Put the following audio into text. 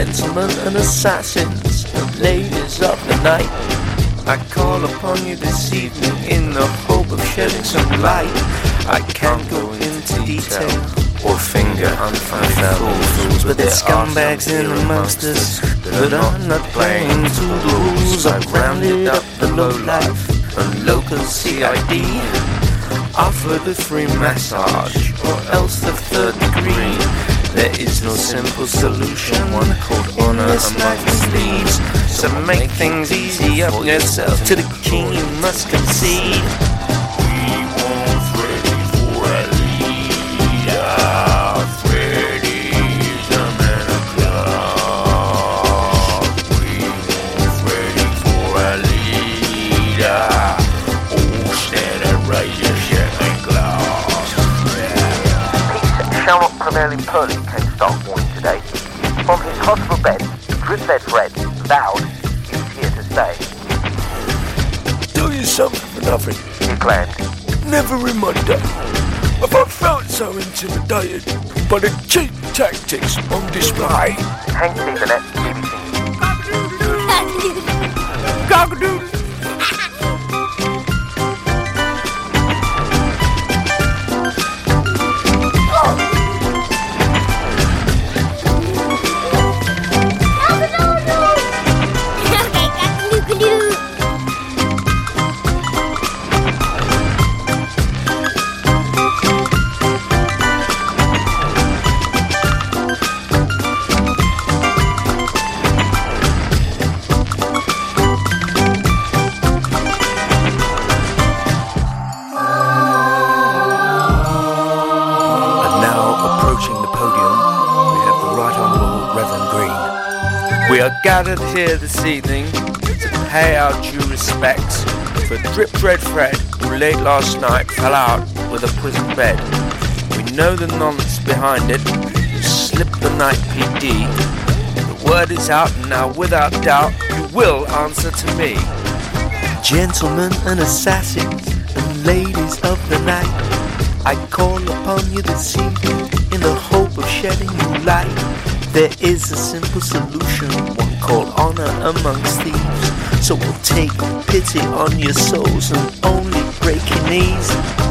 gentlemen and assassins, and ladies of the night, I call upon you this evening in the hope of shedding some light. I can't go into detail or finger unfounded fools, but there's scumbags in amongst us that are not playing to the rules. I've rounded up the lowlife and local CID, offer the free massage or else the third degree. There is no simple solution, one called honor amongst thieves. So make things easy up yourself, to the king you must concede. We want Freddy for a leader. Freddy's the man of God. We want Freddy for a leader. Oh, stand and raise your champagne glass. Peace shall not prevail in Purley, came Stark warning today. From his hospital bed, Drip-led Fred vowed he was here to stay. Do you something for nothing, He planned. never in my day have I felt so intimidated by the cheap tactics on display. Hank Stephenette, BBC. Cock-a-doodle. We are gathered here this evening to pay our due respects for Drip-Dread Fred, who late last night fell out with a prison bed. We know the nonce behind it, who slipped the night PD. The word is out, and now without doubt you will answer to me. Gentlemen and assassins and ladies of the night, I call upon you this evening in the hope of shedding new light. There is a simple solution, one called honor amongst thieves. So we'll take pity on your souls and only break your knees.